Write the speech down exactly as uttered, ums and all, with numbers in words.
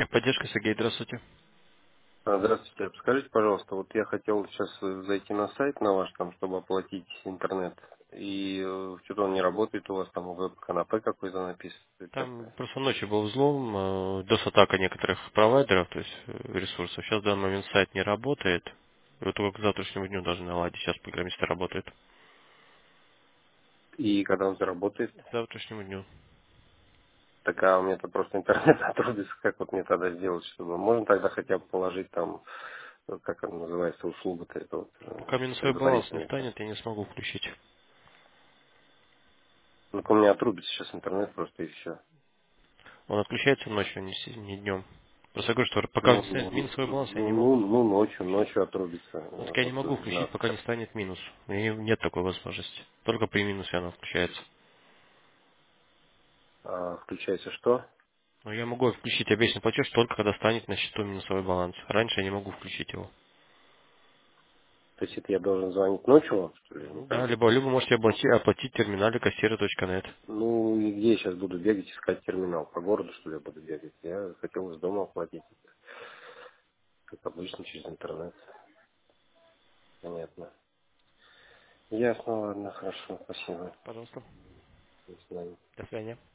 Техподдержка, Сергей, здравствуйте. А, Здравствуйте. Подскажите, пожалуйста, вот я хотел сейчас э, зайти на сайт на ваш, там, чтобы оплатить интернет. И э, что-то он не работает у вас, там веб-канапе какой-то написан. Там просто ночью был взлом, э, DOS-атака некоторых провайдеров, то есть э, ресурсов. Сейчас в данный момент сайт не работает. И вот только к завтрашнему дню должны наладить. Сейчас программисты работают. И когда он заработает, К завтрашнему дню. так а у меня-то просто интернет отрубится. Как вот мне тогда сделать, чтобы... Можно тогда хотя бы положить там, э, как она называется, услуга-то, это вот, э, Пока минусовой баланс не предварительно. станет, я не смогу включить. Ну, у меня отрубится сейчас интернет просто и все. Он отключается ночью, не, с- не днем. Просто говорю, что пока Ну, не станет ну, минусовой баланс, я ну, не ну, могу ну, ночью, включить. ночью отрубится. Ну, так Э, я не Вот могу э, включить, на пока не станет минус. У меня нет такой возможности. Только при минусе она включается. а, включается что? Но я могу включить обещанный платеж только когда станет на счету минусовой баланс. Раньше я не могу включить его. То есть это я должен звонить ночью вам, что ли? Ну Ну как? да, либо, либо можете оплатить, оплатить в терминале кассира точка нет. Ну, и где я сейчас буду бегать, искать терминал? По городу, что ли, я буду бегать? Я хотел из дома оплатить, как обычно, через интернет. Понятно. Ясно, ладно, хорошо, спасибо. Пожалуйста. До свидания. До свидания.